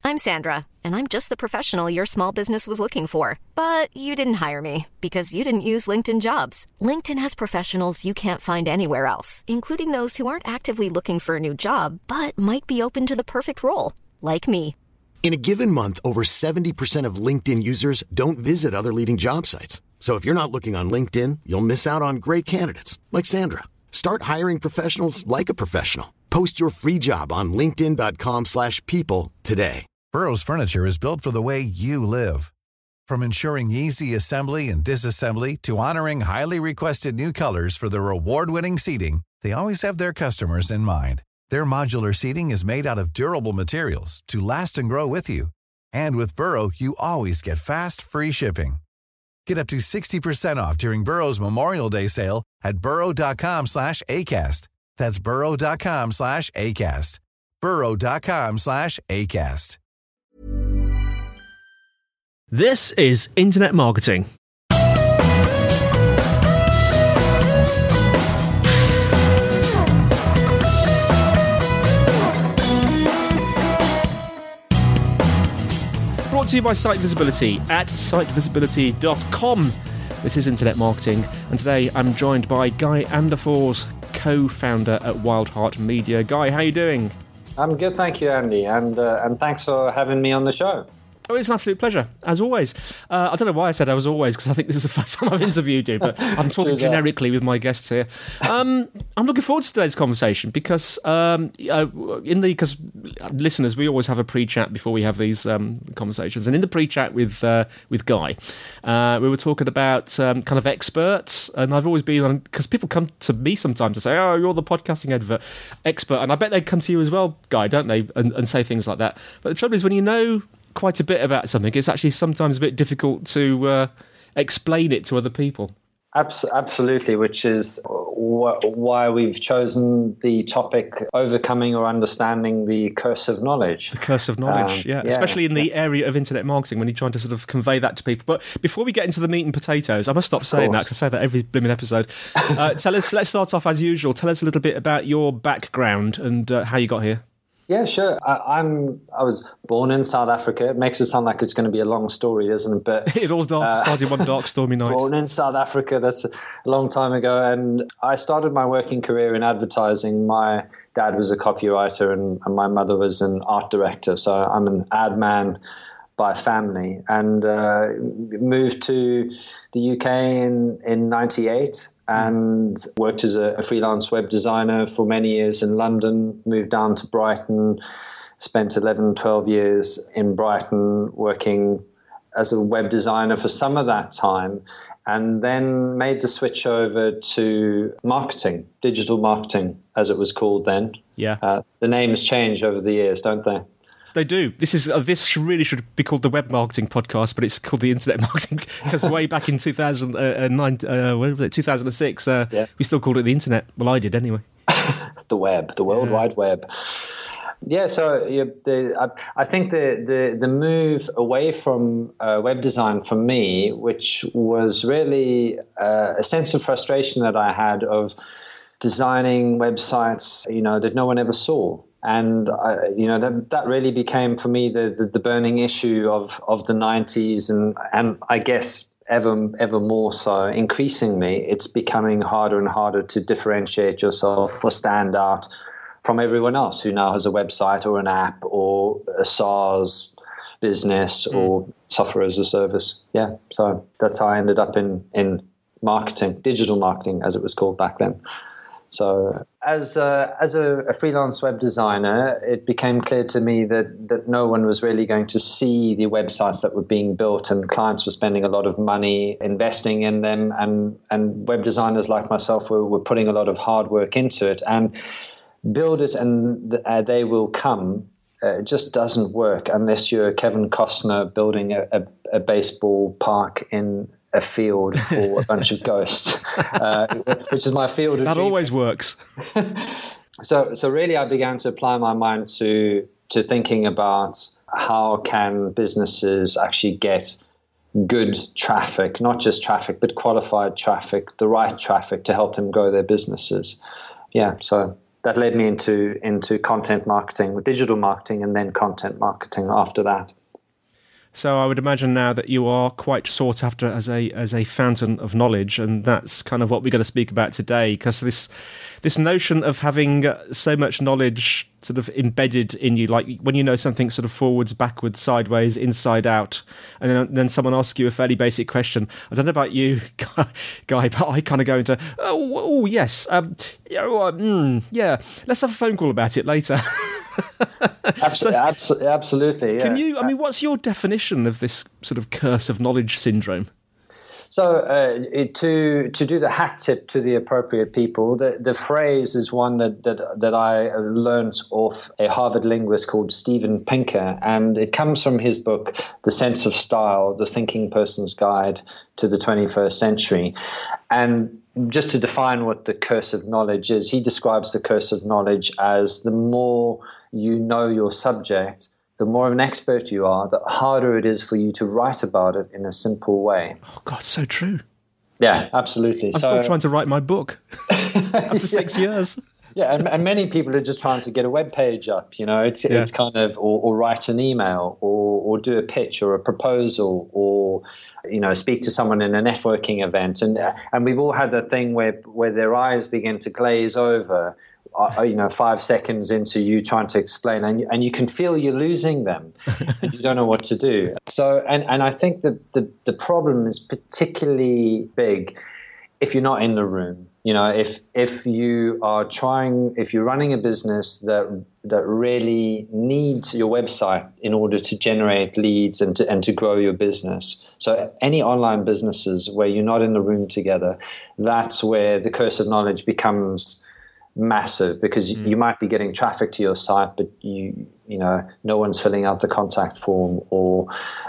I'm Sandra, and I'm just the professional your small business was looking for. But you didn't hire me because you didn't use LinkedIn Jobs. LinkedIn has professionals you can't find anywhere else, including those who aren't actively looking for a new job, but might be open to the perfect role, like me. In a given month, over 70% of LinkedIn users don't visit other leading job sites. So if you're not looking on LinkedIn, you'll miss out on great candidates like Sandra. Start hiring professionals like a professional. Post your free job on linkedin.com/people today. Burrow's furniture is built for the way you live. From ensuring easy assembly and disassembly to honoring highly requested new colors for their award-winning seating, they always have their customers in mind. Their modular seating is made out of durable materials to last and grow with you. And with Burrow, you always get fast, free shipping. Get up to 60% off during Burrow's Memorial Day sale at burrow.com/ACAST. That's burrow.com/ACAST. burrow.com/ACAST. This is Internet Marketing. Brought to you by Site Visibility at sitevisibility.com. This is Internet Marketing, and today I'm joined by Guy Anderfors, co-founder at Wildheart Media. Guy, how are you doing? I'm good, thank you, Andy, and thanks for having me on the show. Oh, it's an absolute pleasure, as always. I don't know why I said as always, because I think this is the first time I've interviewed you, but I'm talking generically with my guests here. I'm looking forward to today's conversation because listeners, we always have a pre-chat before we have these conversations, and in the pre-chat with Guy, we were talking about kind of experts, and I've always been on, because people come to me sometimes to say, "Oh, you're the podcasting expert," and I bet they come to you as well, Guy, don't they, and say things like that. But the trouble is, when you know quite a bit about something, it's actually sometimes a bit difficult to explain it to other people. Absolutely, which is why we've chosen the topic overcoming or understanding the curse of knowledge. The curse of knowledge, yeah. Especially in the area of internet marketing, when you're trying to sort of convey that to people. But before we get into the meat and potatoes, I must stop saying that, because I say that every blooming episode. Let's start off as usual. Tell us a little bit about your background and how you got here. Yeah, sure. I was born in South Africa. It makes it sound like it's going to be a long story, doesn't it? But it all started one dark, stormy night. Born in South Africa, that's a long time ago. And I started my working career in advertising. My dad was a copywriter and my mother was an art director. So I'm an ad man by family. And moved to the UK in 98. And worked as a freelance web designer for many years in London, moved down to Brighton, spent 11, 12 years in Brighton working as a web designer for some of that time, and then made the switch over to marketing, digital marketing, as it was called then. Yeah. The names change over the years, don't they? They do. This really should be called the Web Marketing Podcast, but it's called the Internet Marketing, because way back in 2006, we still called it the Internet. Well, I did anyway. The web, the World Wide Web. Yeah, so I think the move away from web design for me, which was really a sense of frustration that I had of designing websites, that no one ever saw. And that really became for me the burning issue of the 90s, and I guess ever more so. Increasingly, it's becoming harder and harder to differentiate yourself or stand out from everyone else who now has a website or an app or a SaaS business or software as a service. Yeah, so that's how I ended up in marketing, digital marketing, as it was called back then. So as a freelance web designer, it became clear to me that no one was really going to see the websites that were being built, and clients were spending a lot of money investing in them, and web designers like myself were putting a lot of hard work into it. And build it and they will come. It just doesn't work unless you're Kevin Costner building a baseball park in a field for a bunch of ghosts, which is my field of that dream. Always works. So really I began to apply my mind to thinking about how can businesses actually get good traffic, not just traffic, but qualified traffic, the right traffic to help them grow their businesses. Yeah, so that led me into content marketing, digital marketing, and then content marketing after that. So I would imagine now that you are quite sought after as a fountain of knowledge, and that's kind of what we're going to speak about today, because this notion of having so much knowledge sort of embedded in you, like when you know something sort of forwards, backwards, sideways, inside out, and then someone asks you a fairly basic question. I don't know about you, Guy, but I kind of go into, yes, yeah, let's have a phone call about it later. Absolutely. Yeah. Can you? I mean, what's your definition of this sort of curse of knowledge syndrome? So to do the hat tip to the appropriate people, the phrase is one that I learned off a Harvard linguist called Steven Pinker, and it comes from his book, The Sense of Style, The Thinking Person's Guide to the 21st Century. And just to define what the curse of knowledge is, he describes the curse of knowledge as the more you know your subject, the more of an expert you are, the harder it is for you to write about it in a simple way. Oh, God, so true. Yeah, absolutely. I'm still trying to write my book after 6 years. Yeah, and many people are just trying to get a web page up, you know. It's kind of, or write an email, or do a pitch or a proposal, or, you know, speak to someone in a networking event. And we've all had that thing where their eyes begin to glaze over, 5 seconds into you trying to explain, and you can feel you're losing them, and you don't know what to do. So, and I think that the problem is particularly big if you're not in the room. You know, if you're running a business that really needs your website in order to generate leads and to grow your business. So any online businesses where you're not in the room together, that's where the curse of knowledge becomes massive, because you might be getting traffic to your site, but no one's filling out the contact form, or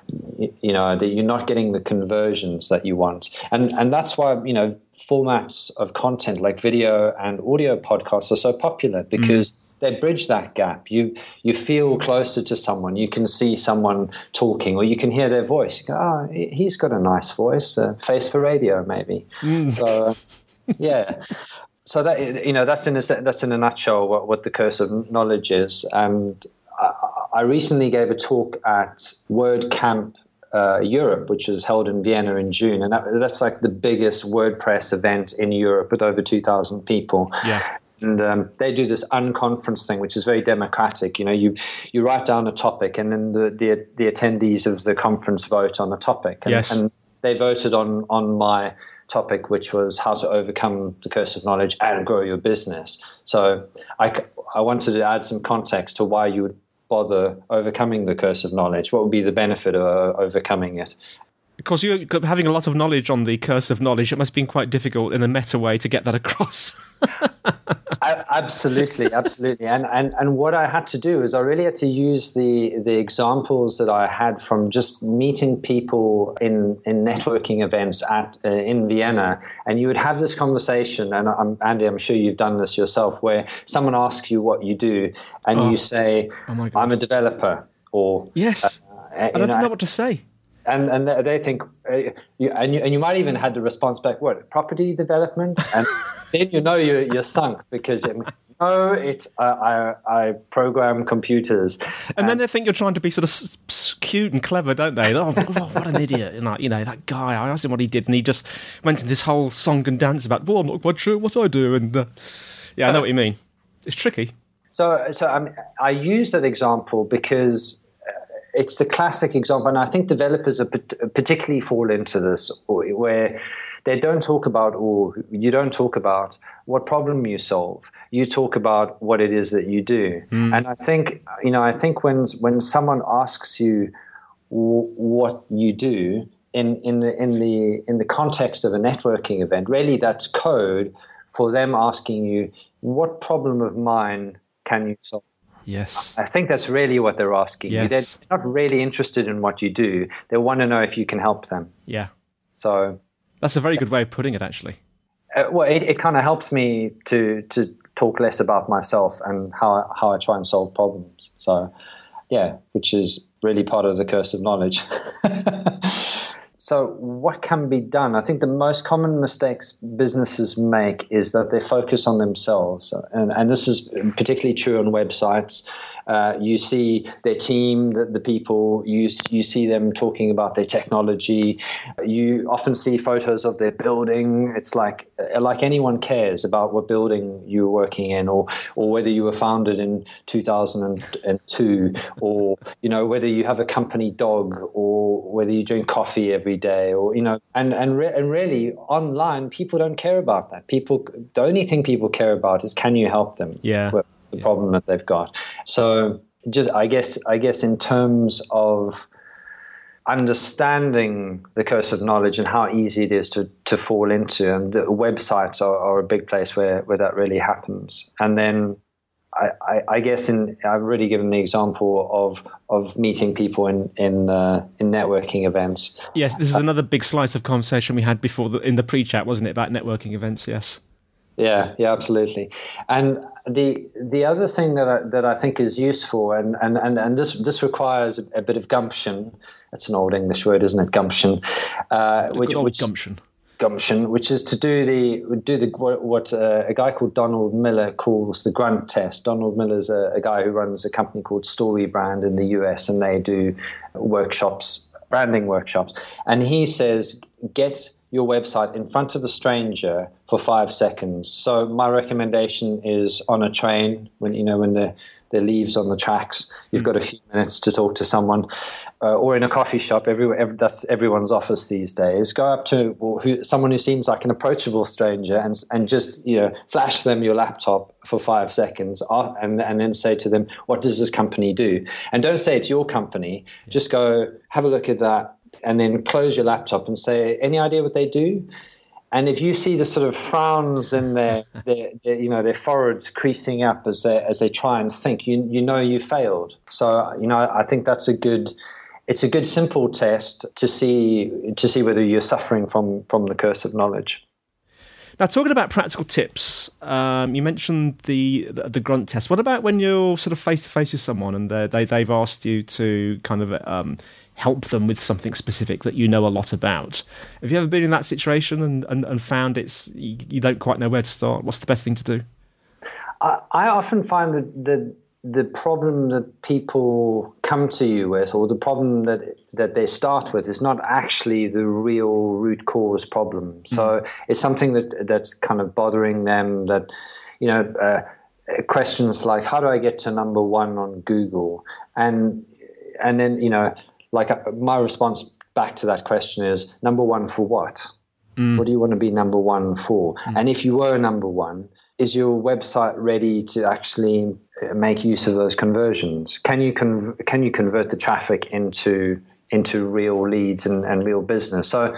that you're not getting the conversions that you want. And that's why, formats of content like video and audio podcasts are so popular, because they bridge that gap. You feel closer to someone. You can see someone talking, or you can hear their voice. You go, he's got a nice voice, face for radio maybe. So yeah. So that that's in a nutshell what the curse of knowledge is. And I recently gave a talk at WordCamp Europe, which was held in Vienna in June, and that's like the biggest WordPress event in Europe with over 2,000 people. Yeah. And they do this unconference thing, which is very democratic. You write down a topic, and then the attendees of the conference vote on the topic. And, yes. And they voted on my topic, which was how to overcome the curse of knowledge and grow your business. So I wanted to add some context to why you would bother overcoming the curse of knowledge. What would be the benefit of overcoming it? Because you're having a lot of knowledge on the curse of knowledge, it must have been quite difficult in a meta way to get that across. Absolutely. And what I had to do is I really had to use the examples that I had from just meeting people in networking events in Vienna. And you would have this conversation, and Andy, I'm sure you've done this yourself, where someone asks you what you do, and you say, I'm a developer, or... Yes, I don't know what to say. And they think, you might even had the response back, what, property development? And then you're sunk, because I program computers. And then they think you're trying to be sort of cute and clever, don't they? Oh, what an idiot. And that guy, I asked him what he did, and he just went into this whole song and dance about, I'm not quite sure what I do. And I know what you mean. It's tricky. So I use that example because... it's the classic example, and I think developers are particularly fall into this, where they don't talk about, or you don't talk about what problem you solve. You talk about what it is that you do. And I think when someone asks you what you do in the context of a networking event, really that's code for them asking you, what problem of mine can you solve? Yes. I think that's really what they're asking you. They're not really interested in what you do. They want to know if you can help them. Yeah. So that's a very good way of putting it, actually. It kind of helps me to talk less about myself and how I try and solve problems. So, yeah, which is really part of the curse of knowledge. So what can be done? I think the most common mistakes businesses make is that they focus on themselves. And this is particularly true on websites. You see their team, the people, you see them talking about their technology. You often see photos of their building. It's like anyone cares about what building you're working in, or whether you were founded in 2002, or, you know, whether you have a company dog, or whether you drink coffee every day, or, you know, and really online, people don't care about that. The only thing people care about is, can you help them? Yeah. The problem that they've got. So just I guess in terms of understanding the curse of knowledge and how easy it is to fall into, and the websites are a big place where that really happens. And then I guess I've already given the example of meeting people in networking events. Yes, this is another big slice of conversation we had before in the pre-chat, wasn't it, about networking events? Yes. Yeah, absolutely. And the other thing that I think is useful, and this requires a bit of gumption. That's an old English word, isn't it? Gumption. Gumption, which is to do what a guy called Donald Miller calls the grunt test. Donald Miller's a guy who runs a company called StoryBrand in the US, and they do branding workshops. And he says, get your website in front of a stranger for 5 seconds. So my recommendation is on a train, when there are leaves on the tracks, you've got a few minutes to talk to someone, or in a coffee shop. That's everyone's office these days. Go up to someone who seems like an approachable stranger and just flash them your laptop for 5 seconds, and then say to them, what does this company do? And don't say it's your company. Just go have a look at that, and then close your laptop and say, any idea what they do? And if you see the sort of frowns in their foreheads creasing up as they try and think, you know you failed. So I think it's a good simple test to see whether you're suffering from the curse of knowledge. Now, talking about practical tips, you mentioned the grunt test. What about when you're sort of face to face with someone and they've asked you to kind of help them with something specific that you know a lot about? Have you ever been in that situation and found you don't quite know where to start? What's the best thing to do? I often find that the problem that people come to you with, or the problem that they start with, is not actually the real root cause problem. So it's something that's kind of bothering them, that, questions like, how do I get to number one on Google? And then, my response back to that question is, number one for what? What do you want to be number one for? And if you were number one, is your website ready to actually make use of those conversions? Can you convert the traffic into real leads and real business? So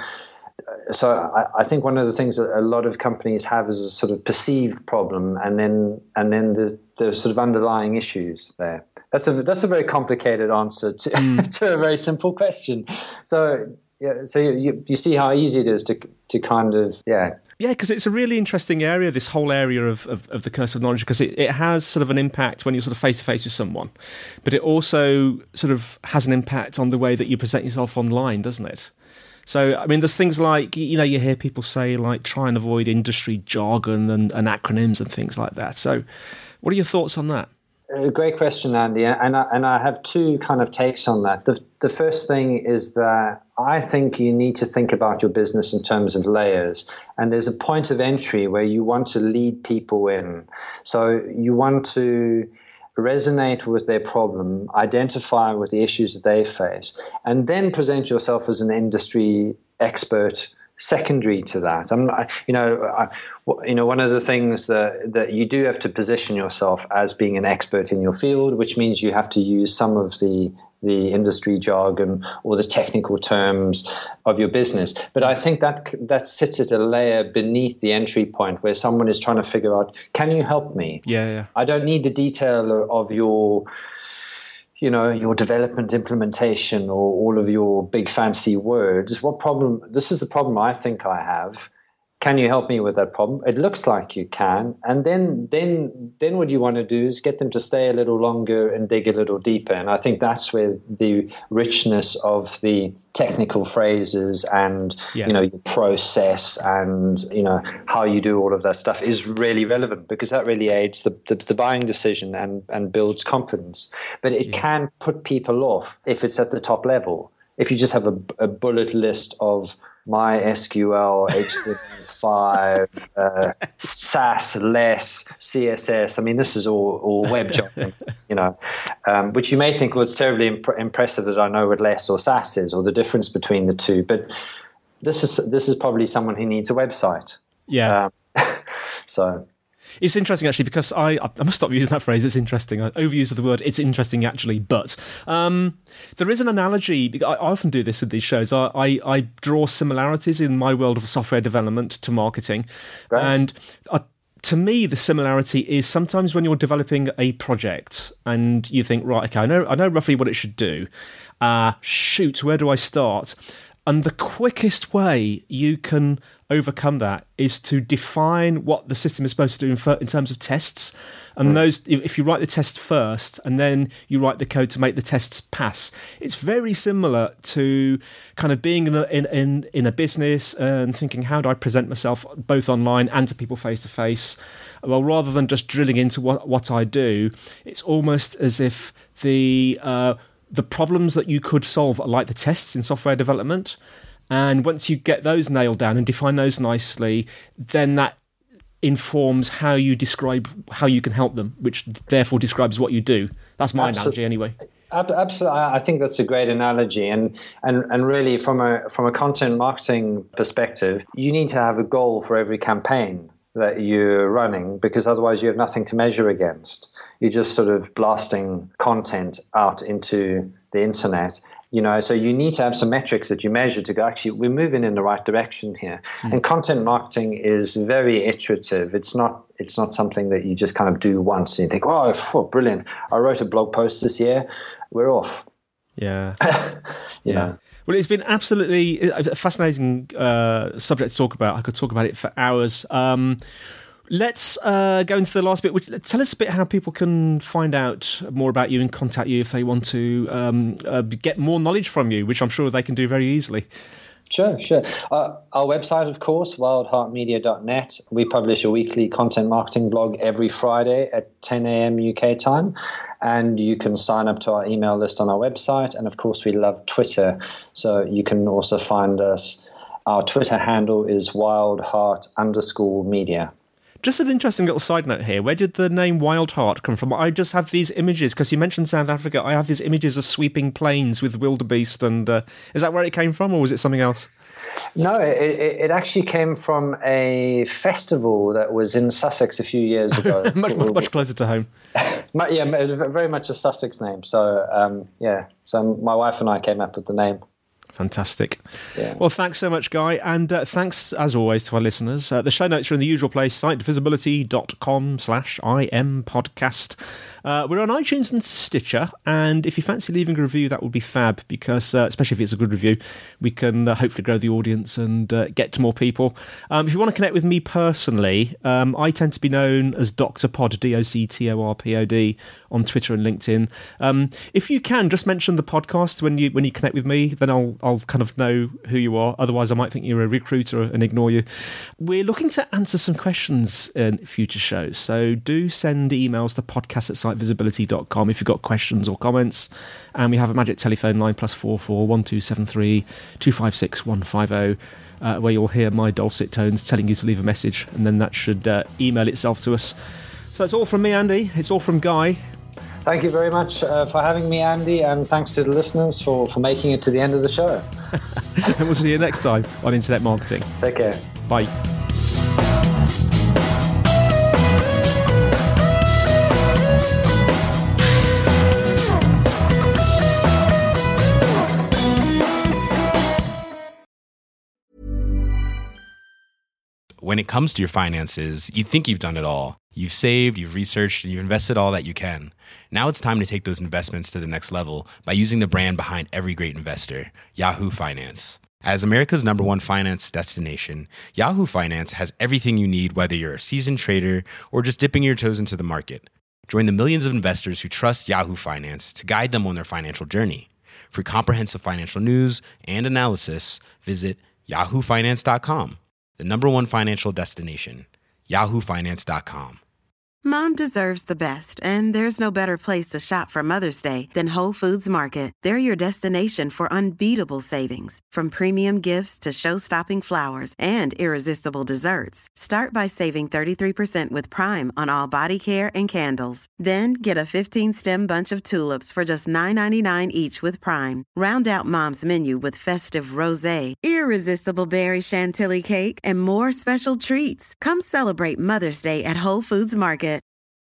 I think one of the things that a lot of companies have is a sort of perceived problem, and then the sort of underlying issues there. That's a very complicated answer to a very simple question. So you see how easy it is to kind of Yeah, because it's a really interesting area, this whole area of the curse of knowledge, because it has sort of an impact when you're sort of face-to-face with someone, but it also sort of has an impact on the way that you present yourself online, doesn't it? So, I mean, there's things like, you hear people say, like, try and avoid industry jargon and acronyms and things like that. So what are your thoughts on that? Great question, Andy. And I have two kind of takes on that. The first thing is that I think you need to think about your business in terms of layers. And there's a point of entry where you want to lead people in. So you want to resonate with their problem, identify with the issues that they face, and then present yourself as an industry expert secondary to that. One of the things that you do have to position yourself as being an expert in your field, which means you have to use some of the industry jargon or the technical terms of your business. But I think that sits at a layer beneath the entry point, where someone is trying to figure out, can you help me? Yeah. I don't need the detail of your development implementation or all of your big fancy words. This is the problem I think I have. can you help me with that problem? It looks like you can. And then what you want to do is get them to stay a little longer and dig a little deeper. And I think that's where the richness of the technical phrases and, your process and, how you do all of that stuff is really relevant, because that really aids the buying decision and builds confidence. But it can put people off if it's at the top level. If you just have a bullet list of MySQL, HTML5, SAS, less, CSS. I mean, this is all web jobbing, which you may think was terribly impressive that I know what less or SAS is, or the difference between the two. But this is probably someone who needs a website. Yeah. So it's interesting, actually, because I must stop using that phrase. It's interesting. I overuse the word. It's interesting, actually. But there is an analogy. I often do this in these shows. I draw similarities in my world of software development to marketing. Right. And to me, the similarity is sometimes when you're developing a project and you think, right, okay, I know roughly what it should do. Shoot, where do I start? And the quickest way you can overcome that is to define what the system is supposed to do in terms of tests. And those, if you write the test first and then you write the code to make the tests pass, it's very similar to kind of being in a business and thinking, how do I present myself both online and to people face to face? Well, rather than just drilling into what I do, it's almost as if the problems that you could solve are like the tests in software development. And once you get those nailed down and define those nicely, then that informs how you describe how you can help them, which therefore describes what you do. That's my analogy anyway. Absolutely. I think that's a great analogy. And really from a content marketing perspective, you need to have a goal for every campaign that you're running, because otherwise you have nothing to measure against. You're just sort of blasting content out into the internet. So you need to have some metrics that you measure to go, actually, we're moving in the right direction here. And content marketing is very iterative. It's not something that you just kind of do once and you think, oh, brilliant. I wrote a blog post this year. We're off. Yeah. Yeah. Well, it's been absolutely a fascinating subject to talk about. I could talk about it for hours. Let's go into the last bit. Tell us a bit how people can find out more about you and contact you if they want to get more knowledge from you, which I'm sure they can do very easily. Sure. Our website, of course, wildheartmedia.net. We publish a weekly content marketing blog every Friday at 10 a.m. UK time. And you can sign up to our email list on our website. And, of course, we love Twitter. So you can also find us. Our Twitter handle is wildheart_media. Just an interesting little side note here. Where did the name Wild Heart come from? I just have these images, because you mentioned South Africa. I have these images of sweeping plains with wildebeest. And is that where it came from, or was it something else? No, it actually came from a festival that was in Sussex a few years ago. much closer to home. Yeah, very much a Sussex name. So, so my wife and I came up with the name. Fantastic. Yeah. Well, thanks so much, Guy. And thanks, as always, to our listeners. The show notes are in the usual place, sitevisibility.com/IM podcast. We're on iTunes and Stitcher, and if you fancy leaving a review, that would be fab, because especially if it's a good review, we can hopefully grow the audience and get to more people. If you want to connect with me personally, I tend to be known as Dr. Pod, DocTorPod, on Twitter and LinkedIn. If you can, just mention the podcast when you connect with me, then I'll kind of know who you are. Otherwise, I might think you're a recruiter and ignore you. We're looking to answer some questions in future shows, so do send emails to podcast@sitevisibility.com if you've got questions or comments. And we have a magic telephone line, +44 1273 256 150, where you'll hear my dulcet tones telling you to leave a message, and then that should email itself to us. So it's all from me, Andy. It's all from Guy. Thank you very much for having me, Andy, and thanks to the listeners for making it to the end of the show. And we'll see you next time on Internet Marketing. Take care. Bye. When it comes to your finances, you think you've done it all. You've saved, you've researched, and you've invested all that you can. Now it's time to take those investments to the next level by using the brand behind every great investor, Yahoo Finance. As America's #1 finance destination, Yahoo Finance has everything you need, whether you're a seasoned trader or just dipping your toes into the market. Join the millions of investors who trust Yahoo Finance to guide them on their financial journey. For comprehensive financial news and analysis, visit yahoofinance.com, the #1 financial destination, yahoofinance.com. Mom deserves the best, and there's no better place to shop for Mother's Day than Whole Foods Market. They're your destination for unbeatable savings, from premium gifts to show-stopping flowers and irresistible desserts. Start by saving 33% with Prime on all body care and candles. Then get a 15-stem bunch of tulips for just $9.99 each with Prime. Round out Mom's menu with festive rosé, irresistible berry chantilly cake, and more special treats. Come celebrate Mother's Day at Whole Foods Market.